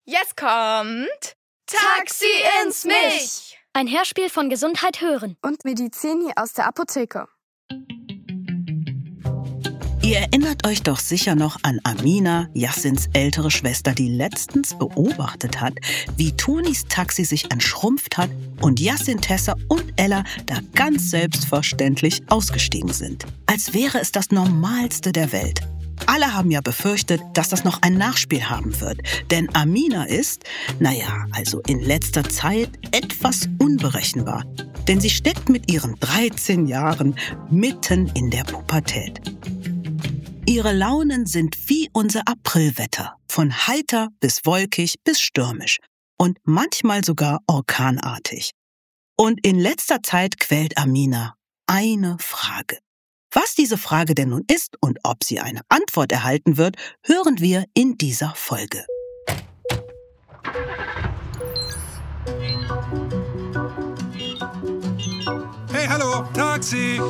Jetzt kommt Taxi ins Mich. Ein Hörspiel von Gesundheit hören und Medizini aus der Apotheke. Ihr erinnert euch doch sicher noch an Amina, Yassins ältere Schwester, die letztens beobachtet hat, wie Tonis Taxi sich entschrumpft hat und Yassin, Tessa und Ella da ganz selbstverständlich ausgestiegen sind. Als wäre es das Normalste der Welt. Alle haben ja befürchtet, dass das noch ein Nachspiel haben wird. Denn Amina ist, also in letzter Zeit etwas unberechenbar. Denn sie steckt mit ihren 13 Jahren mitten in der Pubertät. Ihre Launen sind wie unser Aprilwetter. Von heiter bis wolkig bis stürmisch. Und manchmal sogar orkanartig. Und in letzter Zeit quält Amina eine Frage. Was diese Frage denn nun ist und ob sie eine Antwort erhalten wird, hören wir in dieser Folge. Hey, hallo, Taxi!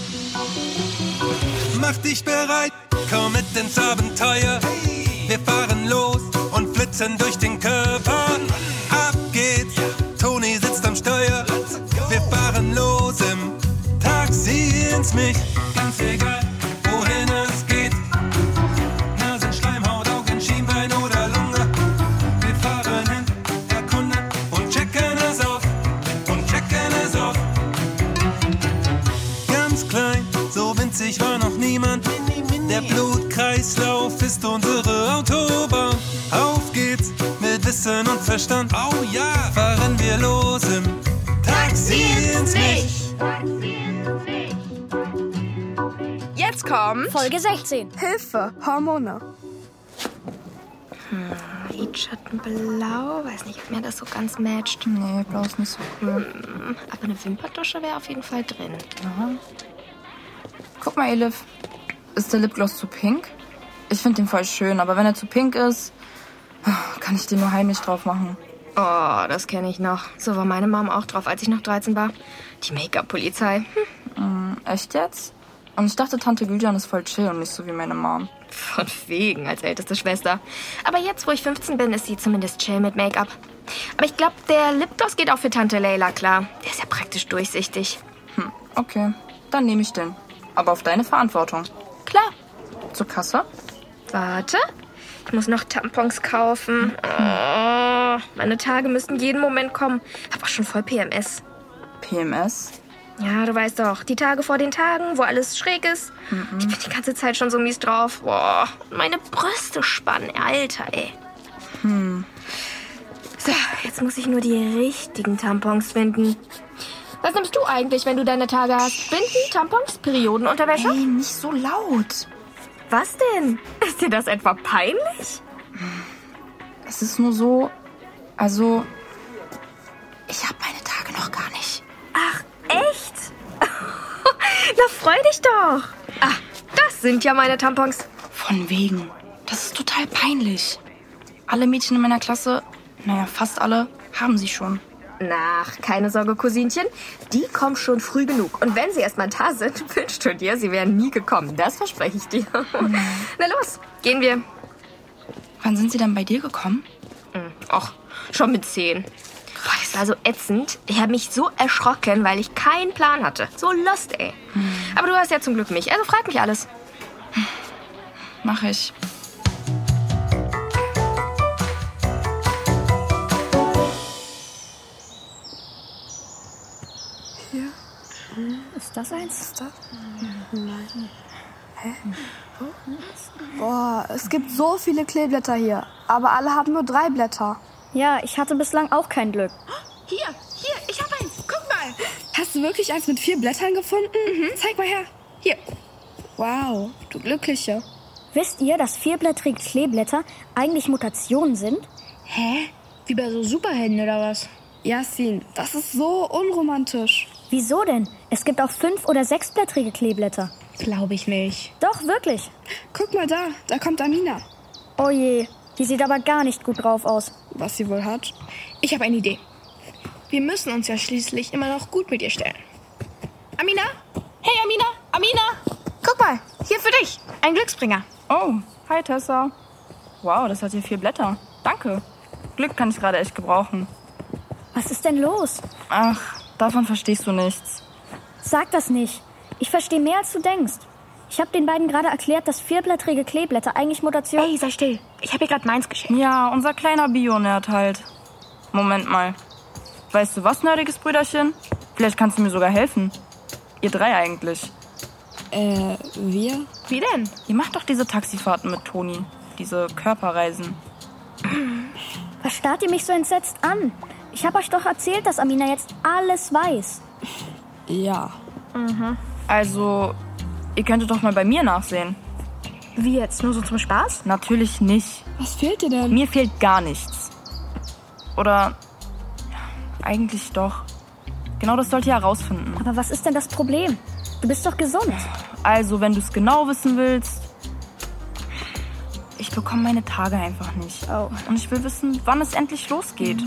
Mach dich bereit, komm mit ins Abenteuer. Wir fahren los und flitzen durch den Körper. Ab geht's, Toni sitzt am Steuer. Wir fahren los im Taxi ins Mich. Ganz egal, wohin es geht. Nasen, Schleimhaut, Augen, Schienbein oder Lunge. Wir fahren hin, erkunden und checken es auf. Ganz klein, so winzig war noch niemand. Der Blutkreislauf ist unsere Autobahn. Auf geht's mit Wissen und Verstand. Oh ja, fahren wir los im Taxi ins Mich. Jetzt kommt Folge 16. Hilfe, Hormone. Lidschattenblau. Weiß nicht, ob mir das so ganz matcht. Nee, blau ist nicht so cool. Aber eine Wimperdusche wäre auf jeden Fall drin. Aha. Guck mal, Elif. Ist der Lipgloss zu pink? Ich finde den voll schön, aber wenn er zu pink ist, kann ich den nur heimlich drauf machen. Oh, das kenne ich noch. So war meine Mom auch drauf, als ich noch 13 war. Die Make-up-Polizei. Echt jetzt? Und ich dachte, Tante Gülcan ist voll chill und nicht so wie meine Mom. Von wegen, als älteste Schwester. Aber jetzt, wo ich 15 bin, ist sie zumindest chill mit Make-up. Aber ich glaube, der Lipgloss geht auch für Tante Leila klar. Der ist ja praktisch durchsichtig. Okay, dann nehme ich den. Aber auf deine Verantwortung. Klar. Zur Kasse? Warte. Ich muss noch Tampons kaufen. Oh, meine Tage müssten jeden Moment kommen. Hab auch schon voll PMS. PMS? Ja, du weißt doch, die Tage vor den Tagen, wo alles schräg ist. Ich bin die ganze Zeit schon so mies drauf. Boah, meine Brüste spannen, Alter, ey. So, jetzt muss ich nur die richtigen Tampons finden. Was nimmst du eigentlich, wenn du deine Tage hast? Binden, Tampons, Periodenunterwäsche? Ey, nicht so laut. Was denn? Ist dir das etwa peinlich? Es ist nur so, also, ich habe meine Tage noch gar nicht. Ach, echt? Na, freu dich doch. Ah, das sind ja meine Tampons. Von wegen. Das ist total peinlich. Alle Mädchen in meiner Klasse, fast alle, haben sie schon. Ach, keine Sorge, Cousinchen. Die kommen schon früh genug. Und wenn sie erst mal da sind, wünschst du dir, sie wären nie gekommen. Das verspreche ich dir. Na los, gehen wir. Wann sind sie dann bei dir gekommen? Och, schon mit 10. Das war so ätzend. Ich habe mich so erschrocken, weil ich keinen Plan hatte. So lost, ey. Aber du hast ja zum Glück mich, also frag mich alles. Mach ich. Ist das eins? Ist das? Nein. Hä? Boah, es gibt so viele Kleeblätter hier. Aber alle haben nur 3 Blätter. Ja, ich hatte bislang auch kein Glück. Hier, ich hab eins. Guck mal. Hast du wirklich eins mit 4 Blättern gefunden? Zeig mal her. Hier. Wow, du Glückliche. Wisst ihr, dass 4blättrige Kleeblätter eigentlich Mutationen sind? Hä? Wie bei so Superhelden oder was? Yassin, das ist so unromantisch. Wieso denn? Es gibt auch 5- oder 6blättrige Kleeblätter. Glaube ich nicht. Doch, wirklich. Guck mal da kommt Amina. Oh je, die sieht aber gar nicht gut drauf aus. Was sie wohl hat? Ich habe eine Idee. Wir müssen uns ja schließlich immer noch gut mit ihr stellen. Amina? Hey, Amina! Amina! Guck mal, hier für dich. Ein Glücksbringer. Oh, hi Tessa. Wow, das hat hier 4 Blätter. Danke. Glück kann ich gerade echt gebrauchen. Was ist denn los? Ach, davon verstehst du nichts. Sag das nicht. Ich verstehe mehr, als du denkst. Ich habe den beiden gerade erklärt, dass vierblättrige Kleeblätter eigentlich Mutation... Ey, sei still. Ich habe ihr gerade meins geschickt. Ja, unser kleiner Bio-Nerd halt. Moment mal. Weißt du was, nerdiges Brüderchen? Vielleicht kannst du mir sogar helfen. Ihr drei eigentlich. Wir? Wie denn? Ihr macht doch diese Taxifahrten mit Toni. Diese Körperreisen. Was starrt ihr mich so entsetzt an? Ich habe euch doch erzählt, dass Amina jetzt alles weiß. Ja. Also, ihr könntet doch mal bei mir nachsehen. Wie jetzt? Nur so zum Spaß? Natürlich nicht. Was fehlt dir denn? Mir fehlt gar nichts. Oder, ja, eigentlich doch. Genau das sollt ihr herausfinden. Aber was ist denn das Problem? Du bist doch gesund. Also, wenn du es genau wissen willst... Ich bekomme meine Tage einfach nicht. Oh. Und ich will wissen, wann es endlich losgeht.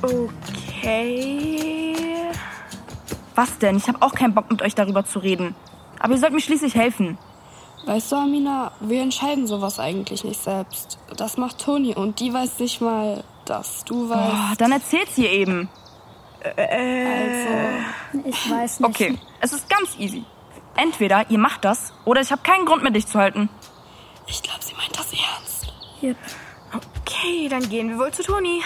Okay. Was denn? Ich habe auch keinen Bock, mit euch darüber zu reden. Aber ihr sollt mir schließlich helfen. Weißt du, Amina, wir entscheiden sowas eigentlich nicht selbst. Das macht Toni und die weiß nicht mal, dass du weißt. Oh, dann erzählt's ihr eben. Ich weiß nicht. Okay, es ist ganz easy. Entweder ihr macht das, oder ich habe keinen Grund mehr, dich zu halten. Ich glaube, sie meint das ernst. Yep. Okay, dann gehen wir wohl zu Toni.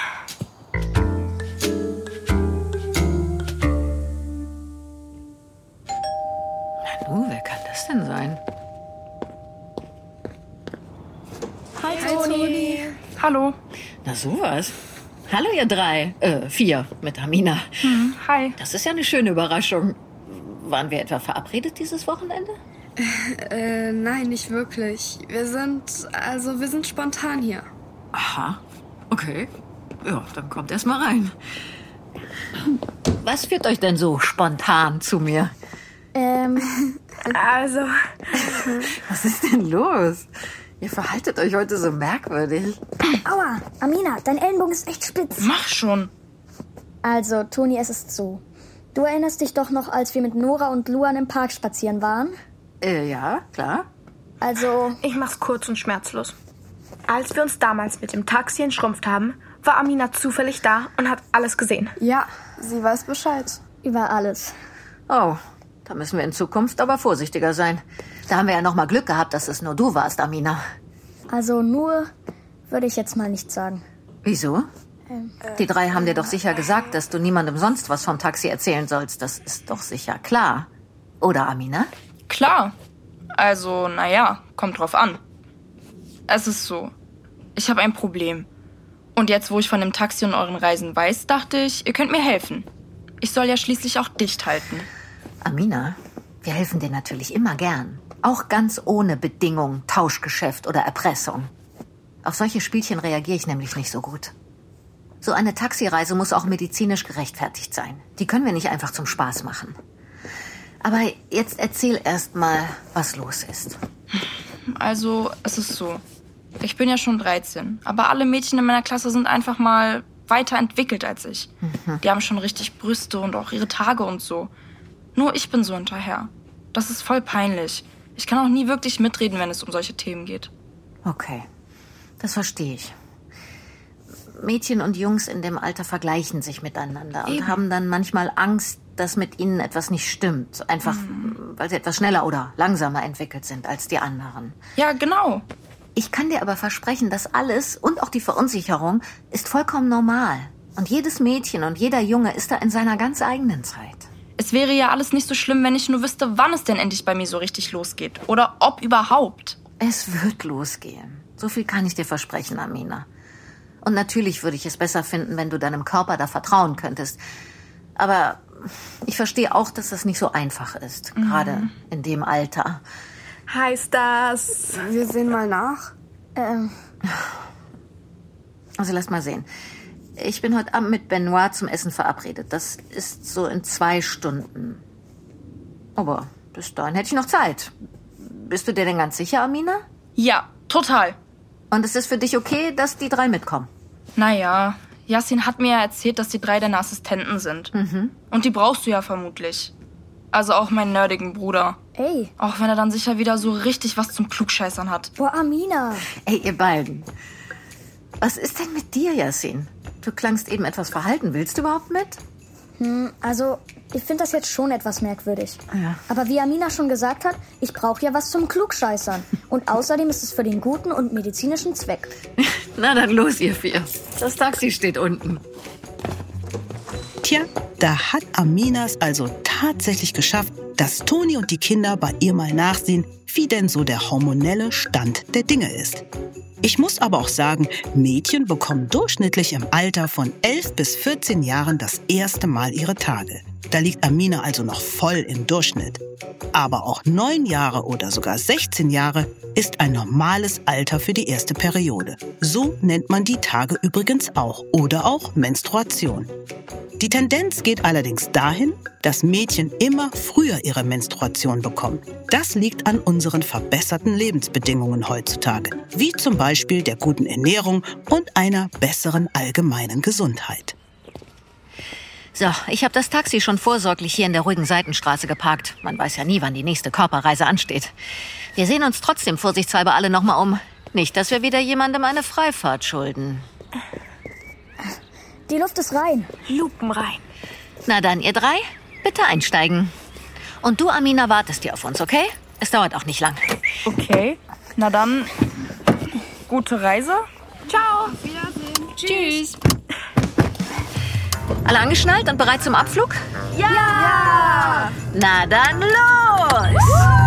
Wer kann das denn sein? Hi, Toni. Hallo. Na sowas. Hallo ihr drei. 4 mit Amina. Hi. Das ist ja eine schöne Überraschung. Waren wir etwa verabredet dieses Wochenende? Nein, nicht wirklich. Wir sind spontan hier. Aha. Okay. Ja, dann kommt erst mal rein. Was führt euch denn so spontan zu mir? Also, Was ist denn los? Ihr verhaltet euch heute so merkwürdig. Aua, Amina, dein Ellenbogen ist echt spitz. Mach schon. Also, Toni, es ist so. Du erinnerst dich doch noch, als wir mit Nora und Luan im Park spazieren waren? Ja, klar. Also, ich mach's kurz und schmerzlos. Als wir uns damals mit dem Taxi entschrumpft haben, war Amina zufällig da und hat alles gesehen. Ja, sie weiß Bescheid. über alles. Oh, da müssen wir in Zukunft aber vorsichtiger sein. Da haben wir ja noch mal Glück gehabt, dass es nur du warst, Amina. Also nur, würde ich jetzt mal nicht sagen. Wieso? Die 3 haben dir doch sicher gesagt, dass du niemandem sonst was vom Taxi erzählen sollst. Das ist doch sicher klar. Oder, Amina? Klar. Also, naja, kommt drauf an. Es ist so, ich habe ein Problem. Und jetzt, wo ich von dem Taxi und euren Reisen weiß, dachte ich, ihr könnt mir helfen. Ich soll ja schließlich auch dicht halten. Amina, wir helfen dir natürlich immer gern. Auch ganz ohne Bedingung, Tauschgeschäft oder Erpressung. Auf solche Spielchen reagiere ich nämlich nicht so gut. So eine Taxireise muss auch medizinisch gerechtfertigt sein. Die können wir nicht einfach zum Spaß machen. Aber jetzt erzähl erst mal, was los ist. Also, es ist so. Ich bin ja schon 13, aber alle Mädchen in meiner Klasse sind einfach mal weiterentwickelt als ich. Die haben schon richtig Brüste und auch ihre Tage und so. Nur ich bin so hinterher. Das ist voll peinlich. Ich kann auch nie wirklich mitreden, wenn es um solche Themen geht. Okay, das verstehe ich. Mädchen und Jungs in dem Alter vergleichen sich miteinander und haben dann manchmal Angst, dass mit ihnen etwas nicht stimmt. Einfach, weil sie etwas schneller oder langsamer entwickelt sind als die anderen. Ja, genau. Ich kann dir aber versprechen, dass alles und auch die Verunsicherung ist vollkommen normal. Und jedes Mädchen und jeder Junge ist da in seiner ganz eigenen Zeit. Es wäre ja alles nicht so schlimm, wenn ich nur wüsste, wann es denn endlich bei mir so richtig losgeht. Oder ob überhaupt. Es wird losgehen. So viel kann ich dir versprechen, Amina. Und natürlich würde ich es besser finden, wenn du deinem Körper da vertrauen könntest. Aber ich verstehe auch, dass das nicht so einfach ist. Gerade in dem Alter. Heißt das... Wir sehen mal nach. Also lass mal sehen. Ich bin heute Abend mit Benoit zum Essen verabredet. Das ist so in 2 Stunden. Aber bis dahin hätte ich noch Zeit. Bist du dir denn ganz sicher, Amina? Ja, total. Und es ist für dich okay, dass die 3 mitkommen? Naja, Yassin hat mir ja erzählt, dass die 3 deine Assistenten sind. Und die brauchst du ja vermutlich. Also auch meinen nerdigen Bruder. Ey, Auch wenn er dann sicher wieder so richtig was zum Klugscheißern hat. boah, Amina. Ey, ihr beiden. Was ist denn mit dir, Yassin? Du klangst eben etwas verhalten. Willst du überhaupt mit? Also, ich finde das jetzt schon etwas merkwürdig. Ja. Aber wie Amina schon gesagt hat, ich brauche ja was zum Klugscheißern. Und außerdem ist es für den guten und medizinischen Zweck. Na dann los, ihr 4. Das Taxi steht unten. Tja, da hat Amina es also tatsächlich geschafft, dass Toni und die Kinder bei ihr mal nachsehen, wie denn so der hormonelle Stand der Dinge ist. Ich muss aber auch sagen, Mädchen bekommen durchschnittlich im Alter von 11 bis 14 Jahren das erste Mal ihre Tage. Da liegt Amina also noch voll im Durchschnitt. Aber auch 9 Jahre oder sogar 16 Jahre ist ein normales Alter für die erste Periode. So nennt man die Tage übrigens auch oder auch Menstruation. Die Tendenz geht allerdings dahin, dass Mädchen immer früher ihre Menstruation bekommen. Das liegt an unseren verbesserten Lebensbedingungen heutzutage, wie zum Beispiel der guten Ernährung und einer besseren allgemeinen Gesundheit. So, ich habe das Taxi schon vorsorglich hier in der ruhigen Seitenstraße geparkt. Man weiß ja nie, wann die nächste Körperreise ansteht. Wir sehen uns trotzdem vorsichtshalber alle noch mal um. Nicht, dass wir wieder jemandem eine Freifahrt schulden. Die Luft ist rein. Lupenrein. Na dann, ihr 3, bitte einsteigen. Und du, Amina, wartest hier auf uns, okay? Es dauert auch nicht lang. Okay, na dann, gute Reise. Ciao. Auf Wiedersehen. Tschüss. Alle angeschnallt und bereit zum Abflug? Ja! Na dann los!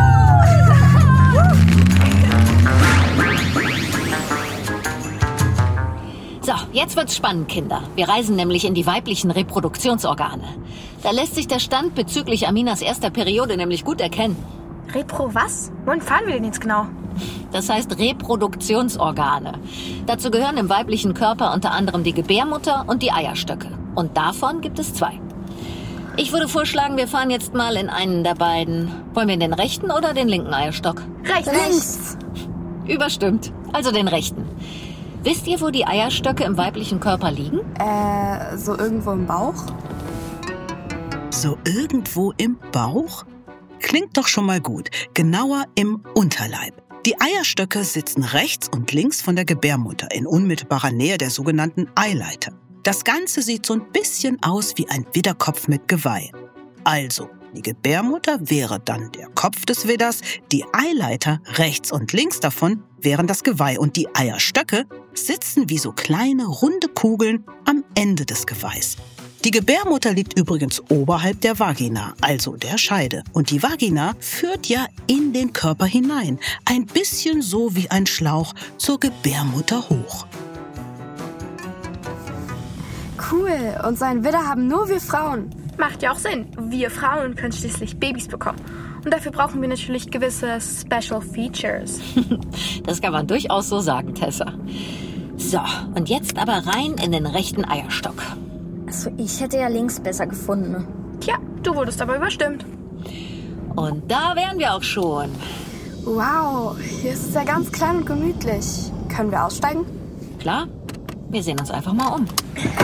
So, jetzt wird's spannend, Kinder. Wir reisen nämlich in die weiblichen Reproduktionsorgane. Da lässt sich der Stand bezüglich Aminas erster Periode nämlich gut erkennen. Repro was? Wohin fahren wir denn jetzt genau? Das heißt Reproduktionsorgane. Dazu gehören im weiblichen Körper unter anderem die Gebärmutter und die Eierstöcke. Und davon gibt es 2. Ich würde vorschlagen, wir fahren jetzt mal in einen der beiden. Wollen wir in den rechten oder den linken Eierstock? Rechts. Überstimmt. Also den rechten. Wisst ihr, wo die Eierstöcke im weiblichen Körper liegen? So irgendwo im Bauch? So irgendwo im Bauch? Klingt doch schon mal gut. Genauer im Unterleib. Die Eierstöcke sitzen rechts und links von der Gebärmutter in unmittelbarer Nähe der sogenannten Eileiter. Das Ganze sieht so ein bisschen aus wie ein Widderkopf mit Geweih. Also, die Gebärmutter wäre dann der Kopf des Widders, die Eileiter rechts und links davon wären das Geweih und die Eierstöcke sitzen wie so kleine runde Kugeln am Ende des Geweihs. Die Gebärmutter liegt übrigens oberhalb der Vagina, also der Scheide. Und die Vagina führt ja in den Körper hinein, ein bisschen so wie ein Schlauch zur Gebärmutter hoch. Cool. Und so einen Widder haben nur wir Frauen. Macht ja auch Sinn. Wir Frauen können schließlich Babys bekommen. Und dafür brauchen wir natürlich gewisse Special Features. Das kann man durchaus so sagen, Tessa. So, und jetzt aber rein in den rechten Eierstock. Also ich hätte ja links besser gefunden. Tja, du wurdest aber überstimmt. Und da wären wir auch schon. Wow, hier ist es ja ganz klein und gemütlich. Können wir aussteigen? Klar, wir sehen uns einfach mal um.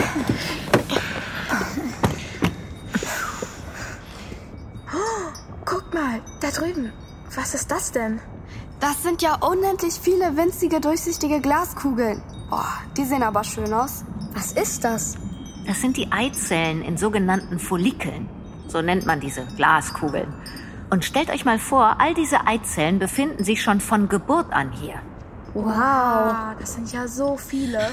Guck mal, da drüben. Was ist das denn? Das sind ja unendlich viele winzige, durchsichtige Glaskugeln. Boah, die sehen aber schön aus. Was ist das? Das sind die Eizellen in sogenannten Follikeln. So nennt man diese Glaskugeln. Und stellt euch mal vor, all diese Eizellen befinden sich schon von Geburt an hier. Wow, das sind ja so viele.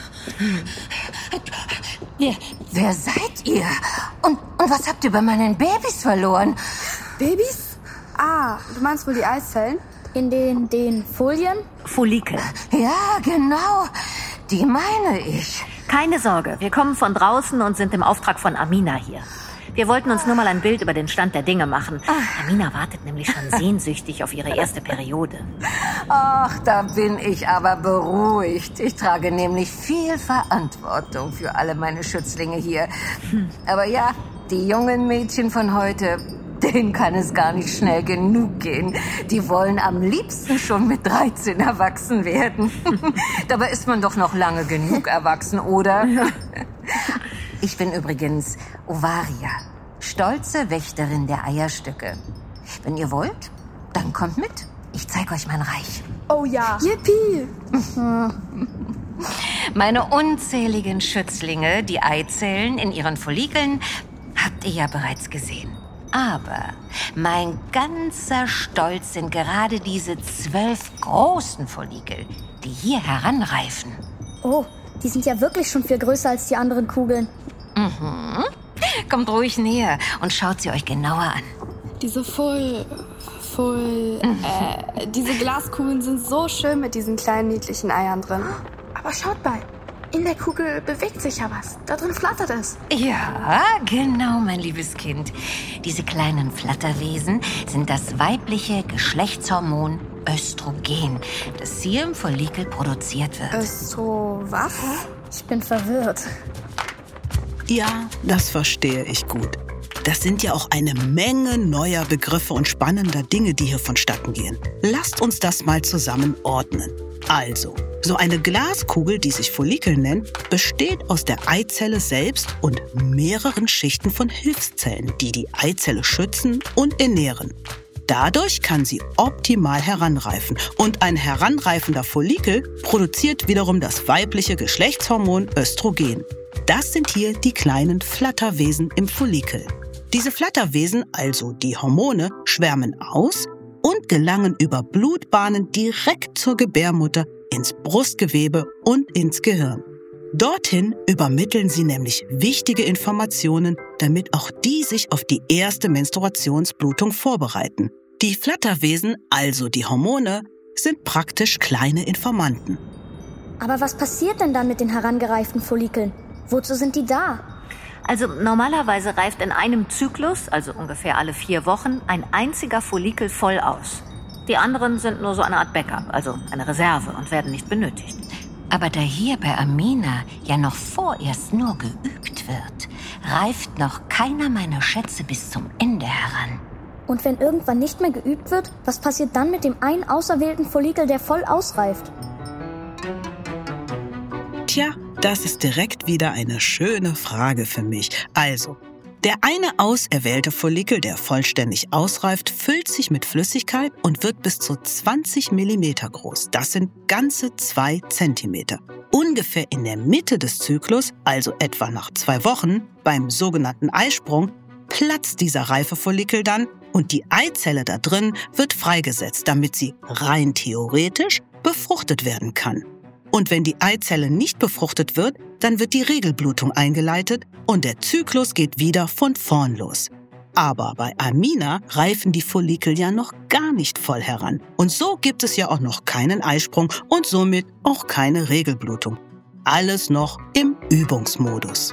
Wer seid ihr? Und was habt ihr bei meinen Babys verloren? Babys? Ah, du meinst wohl die Eizellen? In den Folien? Follikel. Ja, genau. Die meine ich. Keine Sorge, wir kommen von draußen und sind im Auftrag von Amina hier. Wir wollten uns nur mal ein Bild über den Stand der Dinge machen. Amina wartet nämlich schon sehnsüchtig auf ihre erste Periode. Ach, da bin ich aber beruhigt. Ich trage nämlich viel Verantwortung für alle meine Schützlinge hier. Aber ja, die jungen Mädchen von heute, denen kann es gar nicht schnell genug gehen. Die wollen am liebsten schon mit 13 erwachsen werden. Dabei ist man doch noch lange genug erwachsen, oder? Ich bin übrigens Ovaria, stolze Wächterin der Eierstöcke. Wenn ihr wollt, dann kommt mit. Ich zeige euch mein Reich. Oh ja. Yippie. Meine unzähligen Schützlinge, die Eizellen in ihren Follikeln, habt ihr ja bereits gesehen. Aber mein ganzer Stolz sind gerade diese 12 großen Follikel, die hier heranreifen. Oh, die sind ja wirklich schon viel größer als die anderen Kugeln. Mhm. Kommt ruhig näher und schaut sie euch genauer an. Diese diese Glaskugeln sind so schön mit diesen kleinen niedlichen Eiern drin. Aber schaut mal, in der Kugel bewegt sich ja was. Da drin flattert es. Ja, genau, mein liebes Kind. Diese kleinen Flatterwesen sind das weibliche Geschlechtshormon Östrogen, das hier im Follikel produziert wird. Was? Ich bin verwirrt. Ja, das verstehe ich gut. Das sind ja auch eine Menge neuer Begriffe und spannender Dinge, die hier vonstatten gehen. Lasst uns das mal zusammen ordnen. Also, so eine Glaskugel, die sich Follikel nennt, besteht aus der Eizelle selbst und mehreren Schichten von Hilfszellen, die die Eizelle schützen und ernähren. Dadurch kann sie optimal heranreifen und ein heranreifender Follikel produziert wiederum das weibliche Geschlechtshormon Östrogen. Das sind hier die kleinen Flatterwesen im Follikel. Diese Flatterwesen, also die Hormone, schwärmen aus und gelangen über Blutbahnen direkt zur Gebärmutter, ins Brustgewebe und ins Gehirn. Dorthin übermitteln sie nämlich wichtige Informationen, damit auch die sich auf die erste Menstruationsblutung vorbereiten. Die Flatterwesen, also die Hormone, sind praktisch kleine Informanten. Aber was passiert denn dann mit den herangereiften Follikeln? Wozu sind die da? Also normalerweise reift in einem Zyklus, also ungefähr alle 4 Wochen, ein einziger Follikel voll aus. Die anderen sind nur so eine Art Backup, also eine Reserve und werden nicht benötigt. Aber da hier bei Amina ja noch vorerst nur geübt wird, reift noch keiner meiner Schätze bis zum Ende heran. Und wenn irgendwann nicht mehr geübt wird, was passiert dann mit dem einen auserwählten Follikel, der voll ausreift? Tja, das ist direkt wieder eine schöne Frage für mich. Also, der eine auserwählte Follikel, der vollständig ausreift, füllt sich mit Flüssigkeit und wird bis zu 20 Millimeter groß. Das sind ganze 2 Zentimeter. Ungefähr in der Mitte des Zyklus, also etwa nach 2 Wochen, beim sogenannten Eisprung, platzt dieser reife Follikel dann und die Eizelle da drin wird freigesetzt, damit sie rein theoretisch befruchtet werden kann. Und wenn die Eizelle nicht befruchtet wird, dann wird die Regelblutung eingeleitet und der Zyklus geht wieder von vorn los. Aber bei Amina reifen die Follikel ja noch gar nicht voll heran. Und so gibt es ja auch noch keinen Eisprung und somit auch keine Regelblutung. Alles noch im Übungsmodus.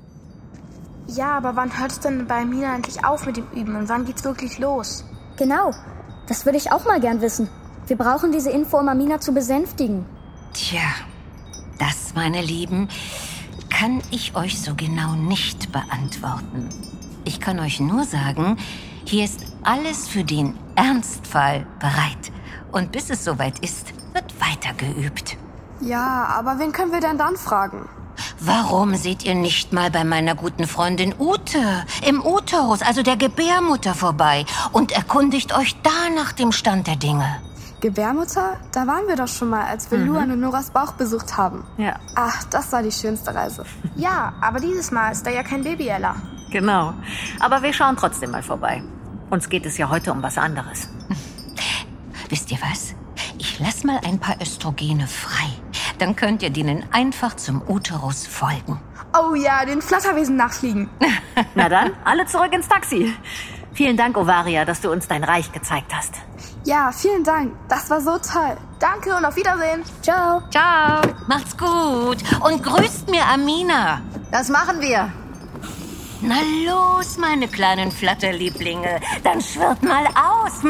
Ja, aber wann hört es denn bei Amina endlich auf mit dem Üben und wann geht's wirklich los? Genau, das würde ich auch mal gern wissen. Wir brauchen diese Info, um Amina zu besänftigen. Tja, das, meine Lieben, kann ich euch so genau nicht beantworten. Ich kann euch nur sagen, hier ist alles für den Ernstfall bereit. Und bis es soweit ist, wird weiter geübt. Ja, aber wen können wir denn dann fragen? Warum seht ihr nicht mal bei meiner guten Freundin Ute im Uterus, also der Gebärmutter, vorbei und erkundigt euch da nach dem Stand der Dinge? Gebärmutter? Da waren wir doch schon mal, als wir Luan und Noras Bauch besucht haben. Ja. Ach, das war die schönste Reise. Ja, aber dieses Mal ist da ja kein Baby, Ella. Genau. Aber wir schauen trotzdem mal vorbei. Uns geht es ja heute um was anderes. Wisst ihr was? Ich lass mal ein paar Östrogene frei. Dann könnt ihr denen einfach zum Uterus folgen. Oh ja, den Flatterwesen nachfliegen. Na dann, alle zurück ins Taxi. Vielen Dank, Ovaria, dass du uns dein Reich gezeigt hast. Ja, vielen Dank. Das war so toll. Danke und auf Wiedersehen. Ciao. Ciao. Macht's gut. Und grüßt mir Amina. Das machen wir. Na los, meine kleinen Flatterlieblinge. Dann schwirrt mal aus,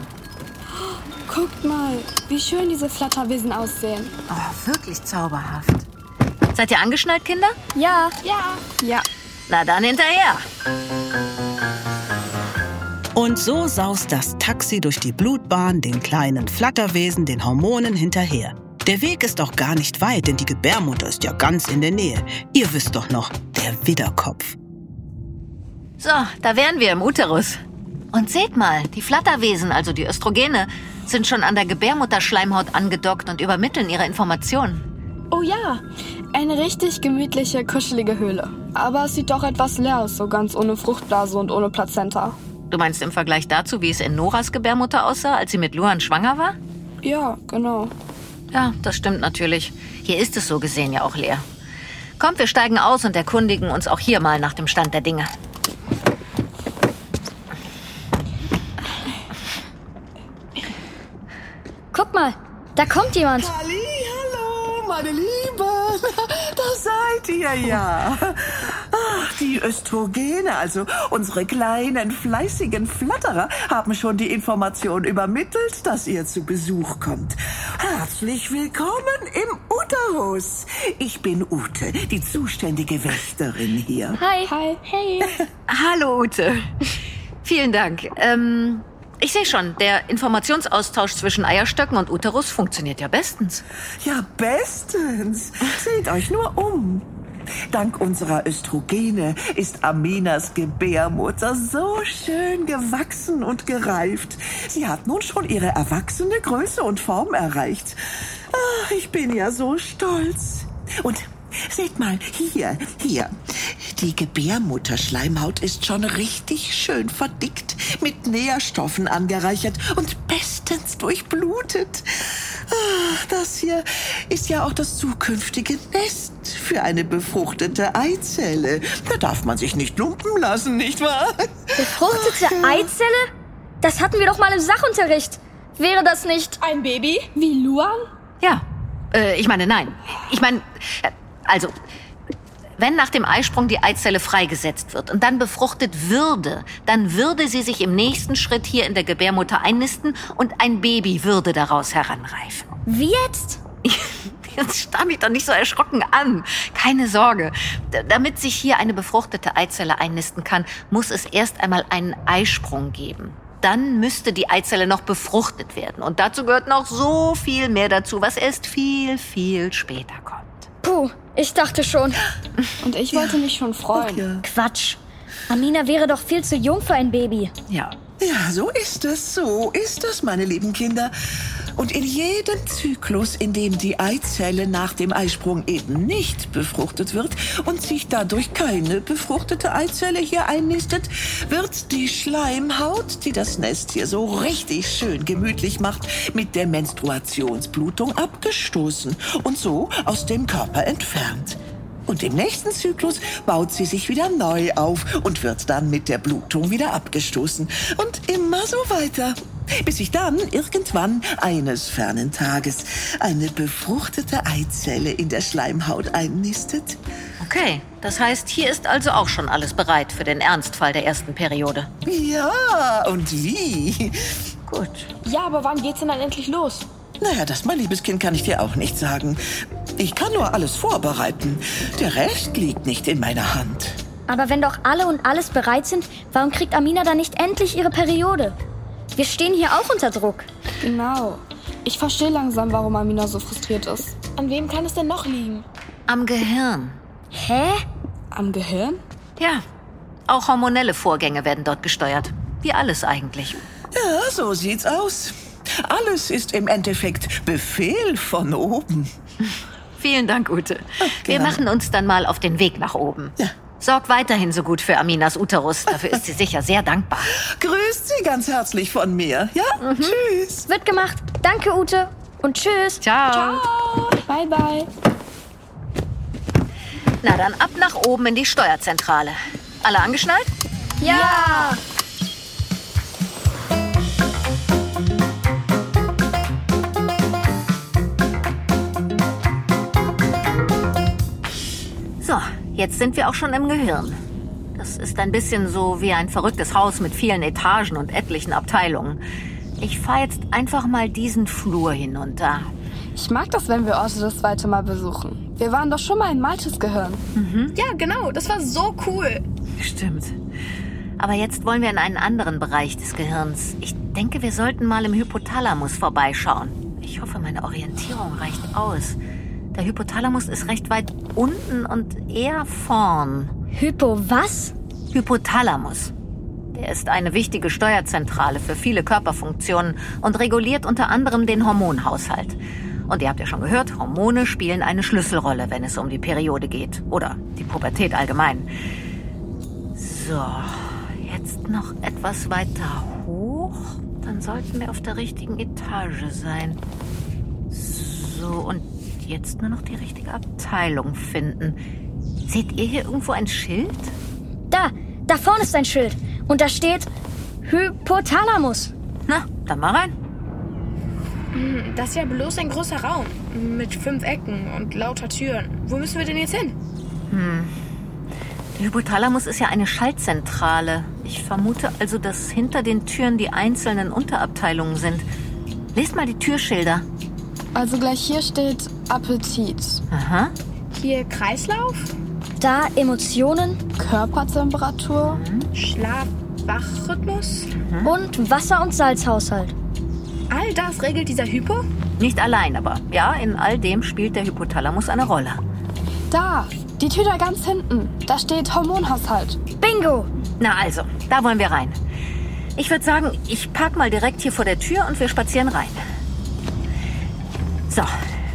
Guckt mal, wie schön diese Flatterwesen aussehen. Oh, wirklich zauberhaft. Seid ihr angeschnallt, Kinder? Ja. Ja. Na dann hinterher. Und so saust das Taxi durch die Blutbahn den kleinen Flatterwesen, den Hormonen hinterher. Der Weg ist auch gar nicht weit, denn die Gebärmutter ist ja ganz in der Nähe. Ihr wisst doch noch, der Widderkopf. So, da wären wir im Uterus. Und seht mal, die Flatterwesen, also die Östrogene, sind schon an der Gebärmutterschleimhaut angedockt und übermitteln ihre Informationen. Oh ja, eine richtig gemütliche, kuschelige Höhle. Aber es sieht doch etwas leer aus, so ganz ohne Fruchtblase und ohne Plazenta. Du meinst im Vergleich dazu, wie es in Noras Gebärmutter aussah, als sie mit Luan schwanger war? Ja, genau. Ja, das stimmt natürlich. Hier ist es so gesehen ja auch leer. Kommt, wir steigen aus und erkundigen uns auch hier mal nach dem Stand der Dinge. Guck mal, da kommt jemand. Hallo, meine Lieben. Da seid ihr ja. Ach, die Östrogene, also unsere kleinen, fleißigen Flatterer, haben schon die Information übermittelt, dass ihr zu Besuch kommt. Herzlich willkommen im Uterus. Ich bin Ute, die zuständige Wächterin hier. Hi. Hi. Hey. Hallo, Ute. Vielen Dank. Ich sehe schon, der Informationsaustausch zwischen Eierstöcken und Uterus funktioniert ja bestens. Ja, bestens. Seht euch nur um. Dank unserer Östrogene ist Aminas Gebärmutter so schön gewachsen und gereift. Sie hat nun schon ihre erwachsene Größe und Form erreicht. Ach, ich bin ja so stolz. Und seht mal, hier. Die Gebärmutterschleimhaut ist schon richtig schön verdickt, mit Nährstoffen angereichert und bestens durchblutet. Das hier ist ja auch das zukünftige Nest für eine befruchtete Eizelle. Da darf man sich nicht lumpen lassen, nicht wahr? Befruchtete Eizelle? Das hatten wir doch mal im Sachunterricht. Wäre das nicht ein Baby? Wie Luan? Ja. Nein. Also, wenn nach dem Eisprung die Eizelle freigesetzt wird und dann befruchtet würde, dann würde sie sich im nächsten Schritt hier in der Gebärmutter einnisten und ein Baby würde daraus heranreifen. Wie jetzt? Jetzt starr mich doch nicht so erschrocken an. Keine Sorge. Damit sich hier eine befruchtete Eizelle einnisten kann, muss es erst einmal einen Eisprung geben. Dann müsste die Eizelle noch befruchtet werden. Und dazu gehört noch so viel mehr dazu, was erst viel, viel später kommt. Puh, ich dachte schon. Und ich wollte mich schon freuen. Ja. Quatsch. Amina wäre doch viel zu jung für ein Baby. Ja. Ja, so ist es, meine lieben Kinder. Und in jedem Zyklus, in dem die Eizelle nach dem Eisprung eben nicht befruchtet wird und sich dadurch keine befruchtete Eizelle hier einnistet, wird die Schleimhaut, die das Nest hier so richtig schön gemütlich macht, mit der Menstruationsblutung abgestoßen und so aus dem Körper entfernt. Und im nächsten Zyklus baut sie sich wieder neu auf und wird dann mit der Blutung wieder abgestoßen. Und immer so weiter. Bis sich dann irgendwann eines fernen Tages eine befruchtete Eizelle in der Schleimhaut einnistet. Okay, das heißt, hier ist also auch schon alles bereit für den Ernstfall der ersten Periode. Ja, und wie? Gut. Ja, aber wann geht's denn dann endlich los? Naja, das, mein liebes Kind, kann ich dir auch nicht sagen. Ich kann nur alles vorbereiten. Der Rest liegt nicht in meiner Hand. Aber wenn doch alle und alles bereit sind, warum kriegt Amina dann nicht endlich ihre Periode? Wir stehen hier auch unter Druck. Genau. Ich verstehe langsam, warum Amina so frustriert ist. An wem kann es denn noch liegen? Am Gehirn. Hä? Am Gehirn? Ja, auch hormonelle Vorgänge werden dort gesteuert. Wie alles eigentlich. Ja, so sieht's aus. Alles ist im Endeffekt Befehl von oben. Vielen Dank, Ute. Wir gerne. machen uns dann mal auf den Weg nach oben. Ja. Sorg weiterhin so gut für Aminas Uterus. Dafür ist sie sicher sehr dankbar. Grüßt sie ganz herzlich von mir. Ja, tschüss. Wird gemacht. Danke, Ute. Und tschüss. Ciao. Bye, bye. Na dann ab nach oben in die Steuerzentrale. Alle angeschnallt? Ja! So, jetzt sind wir auch schon im Gehirn. Das ist ein bisschen so wie ein verrücktes Haus mit vielen Etagen und etlichen Abteilungen. Ich fahre jetzt einfach mal diesen Flur hinunter. Ich mag das, wenn wir Orte das zweite Mal besuchen. Wir waren doch schon mal in Maltes Gehirn. Ja, genau. Das war so cool. Stimmt. Aber jetzt wollen wir in einen anderen Bereich des Gehirns. Ich denke, wir sollten mal im Hypothalamus vorbeischauen. Ich hoffe, meine Orientierung reicht aus. Der Hypothalamus ist recht weit unten und eher vorn. Was? Hypothalamus. Der ist eine wichtige Steuerzentrale für viele Körperfunktionen und reguliert unter anderem den Hormonhaushalt. Und ihr habt ja schon gehört, Hormone spielen eine Schlüsselrolle, wenn es um die Periode geht. Oder die Pubertät allgemein. So, jetzt noch etwas weiter hoch. Dann sollten wir auf der richtigen Etage sein. So, und jetzt nur noch die richtige Abteilung finden. Seht ihr hier irgendwo ein Schild? Da vorne ist ein Schild. Und da steht Hypothalamus. Na, dann mal rein. Das ist ja bloß ein großer Raum mit 5 Ecken und lauter Türen. Wo müssen wir denn jetzt hin? Der Hypothalamus ist ja eine Schaltzentrale. Ich vermute also, dass hinter den Türen die einzelnen Unterabteilungen sind. Lest mal die Türschilder. Also gleich hier steht Appetit. Aha. Hier Kreislauf, Da Emotionen Körpertemperatur. Schlaf-Wach-Rhythmus. und Wasser- und Salzhaushalt. All das regelt dieser Hypo? Nicht allein, aber ja, in all dem spielt der Hypothalamus eine Rolle. Da, die Tür da ganz hinten. Da steht Hormonhaushalt. Bingo! Na also, da wollen wir rein. Ich würde sagen, ich park mal direkt hier vor der Tür und wir spazieren rein. So.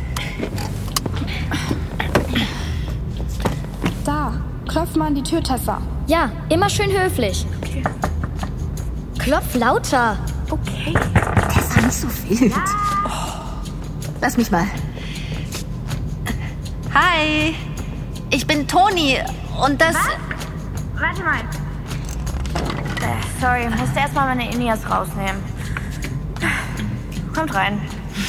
Da, klopf mal an die Tür, Tessa. Ja, immer schön höflich. Okay. Klopf lauter. Okay. Tessa, nicht so wild. Oh. Lass mich mal. Hi, ich bin Toni und das... Warte mal. Sorry, ich musste erstmal meine Inias rausnehmen. Kommt rein.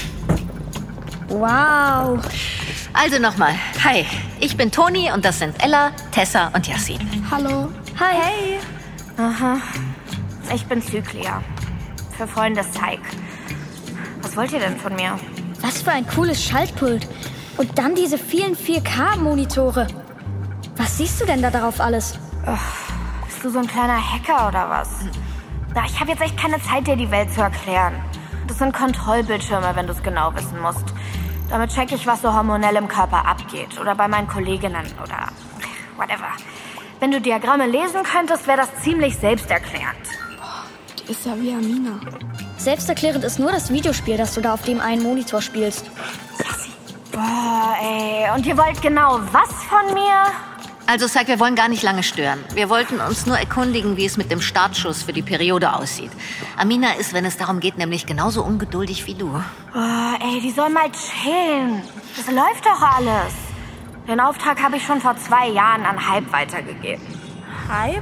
Wow. Also nochmal. Hi, ich bin Toni und das sind Ella, Tessa und Yassin. Hallo. Hi. Hey. Aha. Ich bin Cyklia. Für Freunde Psych. Was wollt ihr denn von mir? Was für ein cooles Schaltpult. Und dann diese vielen 4K-Monitore. Was siehst du denn da drauf alles? Bist du so ein kleiner Hacker oder was? Na, ich habe jetzt echt keine Zeit, dir die Welt zu erklären. Das sind Kontrollbildschirme, wenn du es genau wissen musst. Damit checke ich, was so hormonell im Körper abgeht. Oder bei meinen Kolleginnen oder whatever. Wenn du Diagramme lesen könntest, wäre das ziemlich selbsterklärend. Die ist ja wie Amina. Selbsterklärend ist nur das Videospiel, das du da auf dem einen Monitor spielst. Boah, ey. Und ihr wollt genau was von mir? Also Psych, wir wollen gar nicht lange stören. Wir wollten uns nur erkundigen, wie es mit dem Startschuss für die Periode aussieht. Amina ist, wenn es darum geht, nämlich genauso ungeduldig wie du. Boah, ey, die soll mal chillen. Das läuft doch alles. Den Auftrag habe ich schon vor 2 Jahren an Hype weitergegeben. Hype?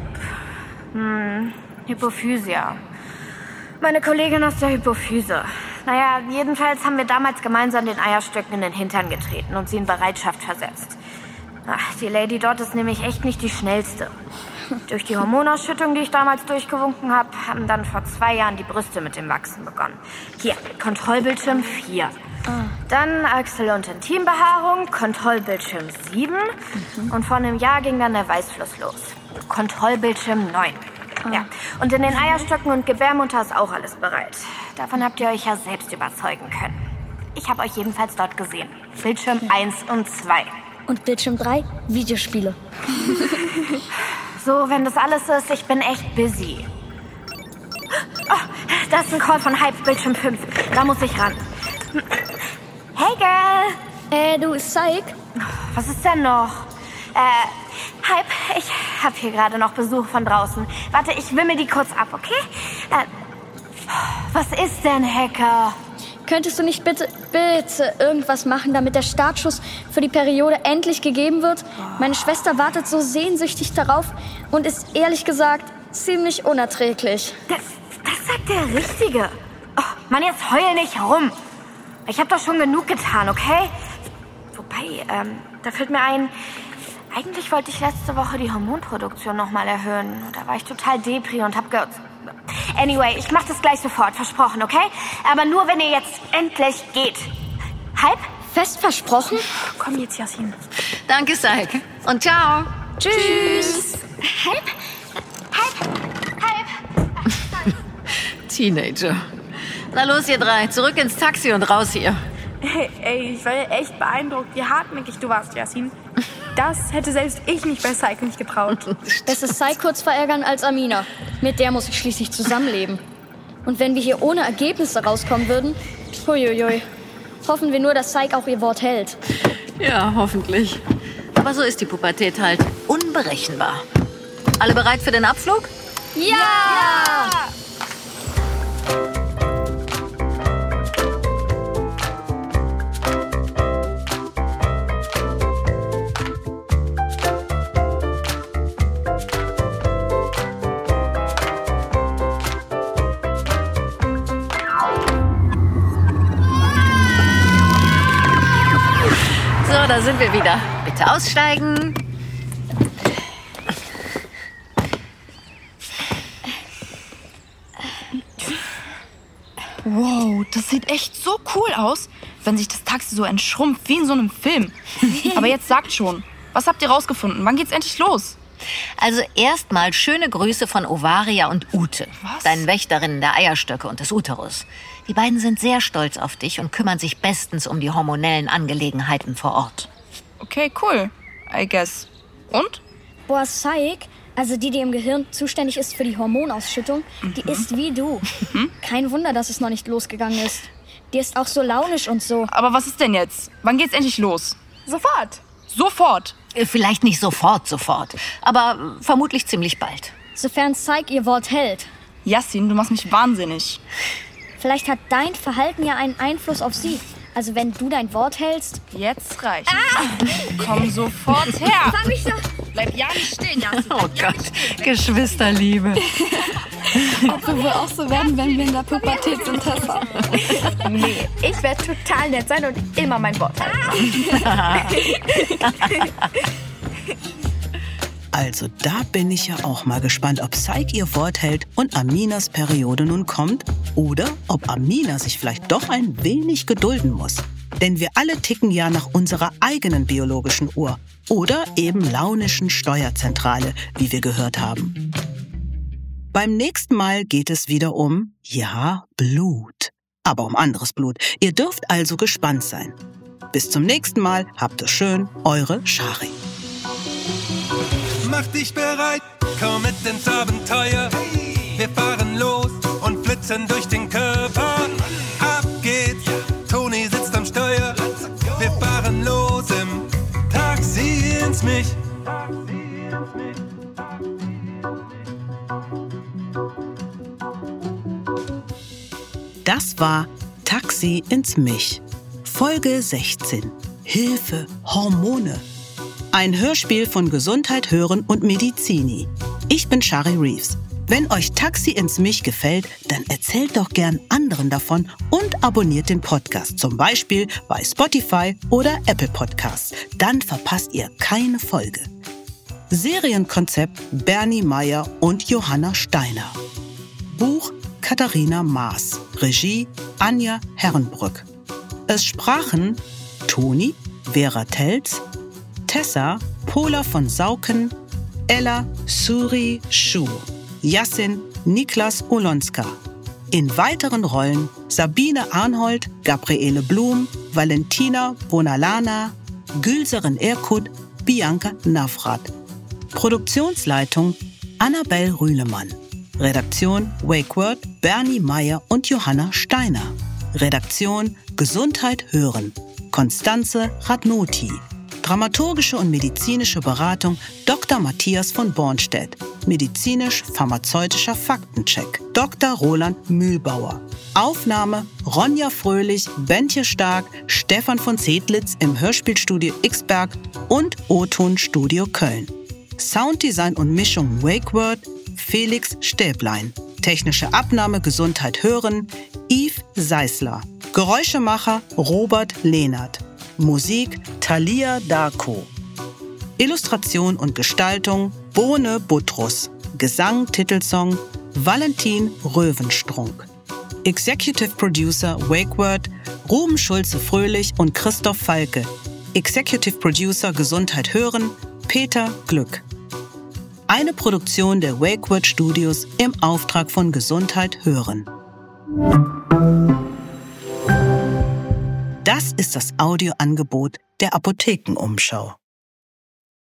Hypophysia. Meine Kollegin aus der Hypophyse. Naja, jedenfalls haben wir damals gemeinsam den Eierstöcken in den Hintern getreten und sie in Bereitschaft versetzt. Ach, die Lady dort ist nämlich echt nicht die schnellste. Durch die Hormonausschüttung, die ich damals durchgewunken habe, haben dann vor 2 Jahren die Brüste mit dem Wachsen begonnen. Hier, Kontrollbildschirm 4. Dann Achsel- und Intimbehaarung, Kontrollbildschirm 7. Und vor einem Jahr ging dann der Weißfluss los. Kontrollbildschirm 9. Ja, und in den Eierstöcken und Gebärmutter ist auch alles bereit. Davon habt ihr euch ja selbst überzeugen können. Ich habe euch jedenfalls dort gesehen. Bildschirm 1 und 2. Und Bildschirm 3, Videospiele. So, wenn das alles ist, ich bin echt busy. Oh, da ist ein Call von Hype, Bildschirm 5. Da muss ich ran. Hey, Girl. Du, Psych? Was ist denn noch? Hype, ich habe hier gerade noch Besuch von draußen. Warte, ich wimmel die kurz ab, okay? Was ist denn, Hacker? Könntest du nicht bitte irgendwas machen, damit der Startschuss für die Periode endlich gegeben wird? Meine Schwester wartet so sehnsüchtig darauf und ist ehrlich gesagt ziemlich unerträglich. Das sagt der Richtige. Oh, Mann, jetzt heul nicht rum. Ich habe doch schon genug getan, okay? Wobei, da fällt mir ein, eigentlich wollte ich letzte Woche die Hormonproduktion nochmal erhöhen. Da war ich total depri und hab Anyway, ich mach das gleich sofort, versprochen, okay? Aber nur, wenn ihr jetzt endlich geht. Hype? Fest versprochen? Komm jetzt, Yassin. Danke, Psych. Und ciao. Tschüss. Hype? Teenager. Na los, ihr 3. Zurück ins Taxi und raus hier. Ey, ich war ja echt beeindruckt, wie hartnäckig du warst, Yassin. Das hätte selbst ich nicht bei Psych nicht getraut. Besser Psych kurz verärgern als Amina. Mit der muss ich schließlich zusammenleben. Und wenn wir hier ohne Ergebnisse rauskommen würden, huiuiui. Hoffen wir nur, dass Psyche auch ihr Wort hält. Ja, hoffentlich. Aber so ist die Pubertät halt. Unberechenbar. Alle bereit für den Abflug? Ja! So, da sind wir wieder. Bitte aussteigen. Wow, das sieht echt so cool aus, wenn sich das Taxi so entschrumpft wie in so einem Film. Aber jetzt sagt schon, was habt ihr rausgefunden? Wann geht's endlich los? Also erstmal schöne Grüße von Ovaria und Ute, Was? deinen Wächterinnen der Eierstöcke und des Uterus. Die beiden sind sehr stolz auf dich und kümmern sich bestens um die hormonellen Angelegenheiten vor Ort. Okay, cool. I guess. Und? Boah, Psyche, also die im Gehirn zuständig ist für die Hormonausschüttung, die ist wie du. Kein Wunder, dass es noch nicht losgegangen ist. Die ist auch so launisch und so. Aber was ist denn jetzt? Wann geht's endlich los? Sofort. Sofort! Vielleicht nicht sofort, aber vermutlich ziemlich bald. Sofern Psyche ihr Wort hält. Yassin, du machst mich wahnsinnig. Vielleicht hat dein Verhalten ja einen Einfluss auf sie. Also wenn du dein Wort hältst. Jetzt reicht's. Komm sofort her. Fang mich doch. Bleib ja nicht stehen, Yassin. Oh Gott, Geschwisterliebe. Ob wir wohl auch so werden, wenn wir in der Pubertät sind, Tessa? Nee, ich werde total nett sein und immer mein Wort halten. Also da bin ich ja auch mal gespannt, ob Psyche ihr Wort hält und Aminas Periode nun kommt oder ob Amina sich vielleicht doch ein wenig gedulden muss. Denn wir alle ticken ja nach unserer eigenen biologischen Uhr oder eben launischen Steuerzentrale, wie wir gehört haben. Beim nächsten Mal geht es wieder um, ja, Blut. Aber um anderes Blut. Ihr dürft also gespannt sein. Bis zum nächsten Mal. Habt es schön. Eure Shari. Mach dich bereit, komm mit ins Abenteuer. Wir fahren los und flitzen durch den Körper. Ab geht's, Toni sitzt am Steuer. Wir fahren los im Taxi ins Mich. Das war Taxi ins Mich. Folge 16. Hilfe, Hormone. Ein Hörspiel von Gesundheit hören und Medizini. Ich bin Shari Reeves. Wenn euch Taxi ins Mich gefällt, dann erzählt doch gern anderen davon und abonniert den Podcast, zum Beispiel bei Spotify oder Apple Podcasts. Dann verpasst ihr keine Folge. Serienkonzept Bernie Meyer und Johanna Steiner. Buch Katharina Maas. Regie Anja Herrenbrück. Es sprachen Toni, Vera Telz, Tessa, Pola von Sauken, Ella, Suri Schuh, Yassin, Niklas Olonska. In weiteren Rollen Sabine Arnhold, Gabriele Blum, Valentina Bonalana, Gülserin Erkut, Bianca Navrat. Produktionsleitung Annabel Rühlemann. Redaktion Wakeword, Bernie Meyer und Johanna Steiner. Redaktion Gesundheit hören, Konstanze Radnoti. Dramaturgische und medizinische Beratung Dr. Matthias von Bornstedt. Medizinisch-pharmazeutischer Faktencheck Dr. Roland Mühlbauer. Aufnahme Ronja Fröhlich, Bentje Stark, Stefan von Zedlitz im Hörspielstudio Xberg und O-Ton Studio Köln. Sounddesign und Mischung Wakeword Felix Stäblein. Technische Abnahme Gesundheit hören Yves Seisler. Geräuschemacher Robert Lehnert. Musik Thalia Darko. Illustration und Gestaltung Bone Buttrus. Gesang, Titelsong Valentin Röwenstrunk. Executive Producer Wakeword Ruben Schulze-Fröhlich und Christoph Falke. Executive Producer Gesundheit hören Peter Glück. Eine Produktion der Wakeword Studios im Auftrag von Gesundheit hören. Das ist das Audioangebot der Apothekenumschau.